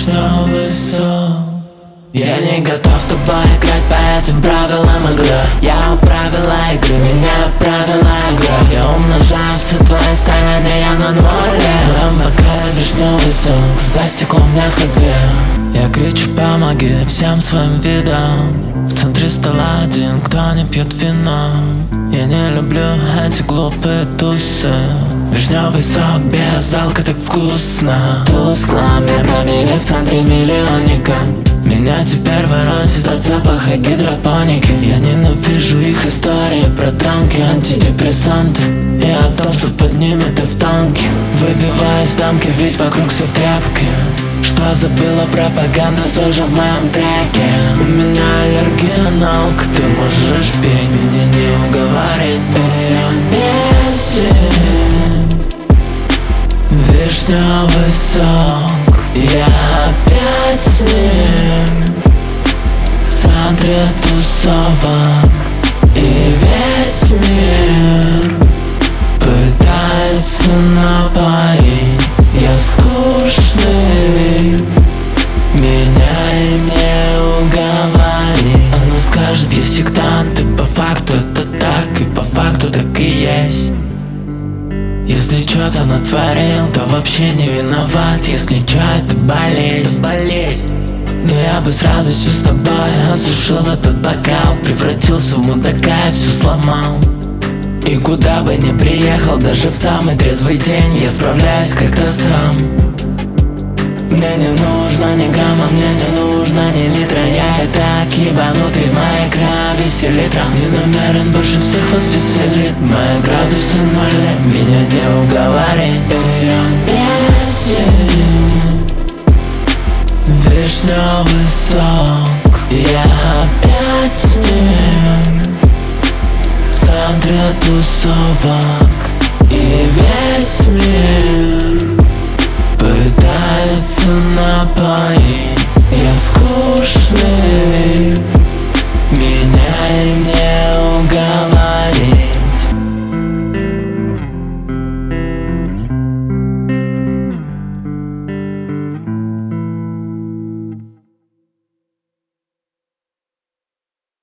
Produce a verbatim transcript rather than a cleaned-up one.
вишневый сок. Я не готов с тобой играть по этим правилам игры. Я у правила игры, меня правила игра. Я умножаю все твои старания, я на нуле. В моем бокале вишневый сок, за стеклом нет любви. Я кричу помоги всем своим видом. В центре стола один, кто не пьет вино. Я не люблю эти глупые тусы. Вишневый сок без алка так вкусно. Тускло мне пробили в центре миллионника. Меня теперь воротит от запаха гидропоники. Я ненавижу их истории про транки, антидепрессанты и о том, что поднимет и в танке. Выбиваюсь в дамки, ведь вокруг все в тряпке. Что забыла пропаганда, тоже в моем треке. У меня аллергия на алк, ты можешь петь, меня не уговорить. Я бесит вишневый сок. Я опять с ним в центре тусовок. И весь мир пытается напоить. Я скучный, меня им не уговорить. Она скажет, я сектант, и по факту это так, и по факту так и есть. Если что-то натворил, то вообще не виноват. Если что, это болезнь, болезнь. Но я бы с радостью с тобой осушил этот бокал, превратился в мудака и все сломал. И куда бы ни приехал, даже в самый трезвый день, я справляюсь как-то сам. Мне не нужно ни грамма, мне не нужно ни литра. Я и так ебанутый, в моей крови селитра. Не намерен больше всех вас веселить. Мои градусы нули, меня не уговорить. И я бесит вишневый сок. Я опять с ним в центре тусовок. И весь мир